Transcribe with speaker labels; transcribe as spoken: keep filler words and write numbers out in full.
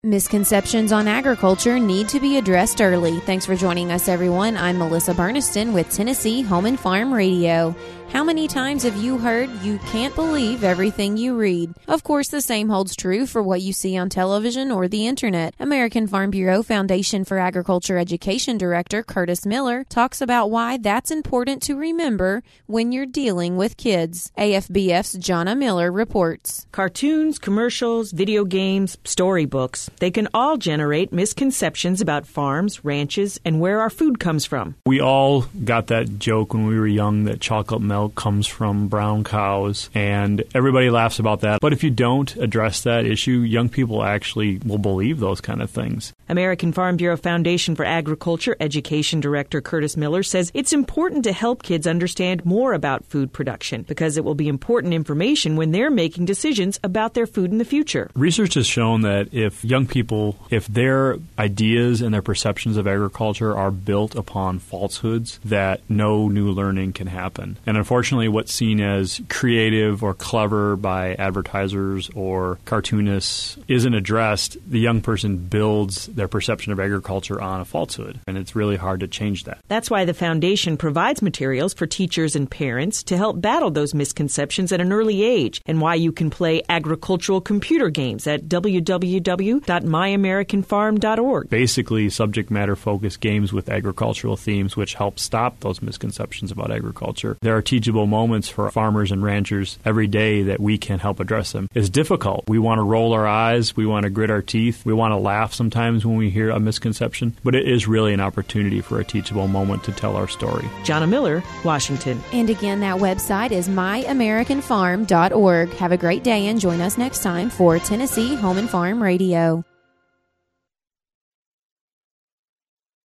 Speaker 1: Misconceptions on agriculture need to be addressed early. Thanks for joining us, everyone. I'm Melissa Burniston with Tennessee Home and Farm Radio. How many times have you heard you can't believe everything you read? Of course, the same holds true for what you see on television or the internet. American Farm Bureau Foundation for Agriculture Education Director Curtis Miller talks about why that's important to remember when you're dealing with kids. A F B F's Jonna Miller reports.
Speaker 2: Cartoons, commercials, video games, storybooks, they can all generate misconceptions about farms, ranches, and where our food comes from.
Speaker 3: We all got that joke when we were young that chocolate milk comes from brown cows, and everybody laughs about that. But if you don't address that issue, young people actually will believe those kind of things.
Speaker 2: American Farm Bureau Foundation for Agriculture Education Director Curtis Miller says it's important to help kids understand more about food production because it will be important information when they're making decisions about their food in the future.
Speaker 3: Research has shown that if young people, if their ideas and their perceptions of agriculture are built upon falsehoods, that no new learning can happen. And unfortunately, what's seen as creative or clever by advertisers or cartoonists isn't addressed. The young person builds their perception of agriculture on a falsehood, and it's really hard to change that.
Speaker 2: That's why the foundation provides materials for teachers and parents to help battle those misconceptions at an early age, and why you can play agricultural computer games at w w w dot my american farm dot org.
Speaker 3: Basically, subject matter focused games with agricultural themes which help stop those misconceptions about agriculture. There are teachable moments for farmers and ranchers every day that we can help address them. It's difficult. We want to roll our eyes. We want to grit our teeth. We want to laugh sometimes when we hear a misconception. But it is really an opportunity for a teachable moment to tell our story.
Speaker 2: Jonna Miller, Washington.
Speaker 1: And again, that website is my american farm dot org. Have a great day and join us next time for Tennessee Home and Farm Radio.